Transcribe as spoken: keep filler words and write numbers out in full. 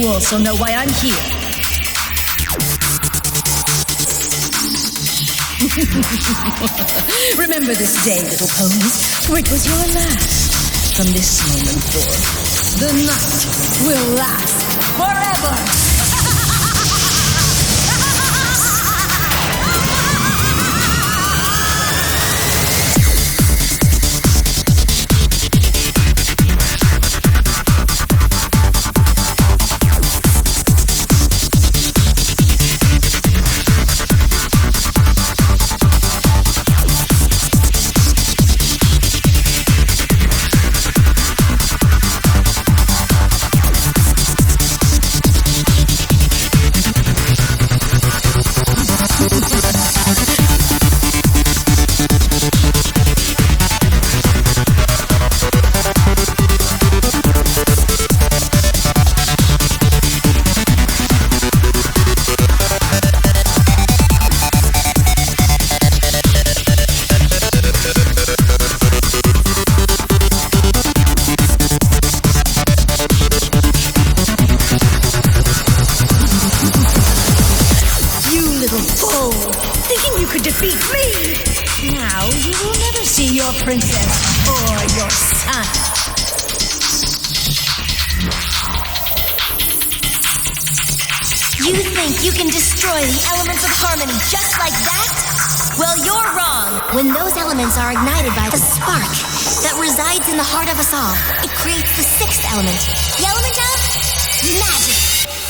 you also know why I'm here. Remember this day, little ponies, for it was your last. From this moment forth, the night will last forever. Thinking you could defeat me? Now you will never see your princess or your son. You think you can destroy the elements of harmony just like that? Well, you're wrong. When those elements are ignited by the spark that resides in the heart of us all, it creates the sixth element, the element of magic.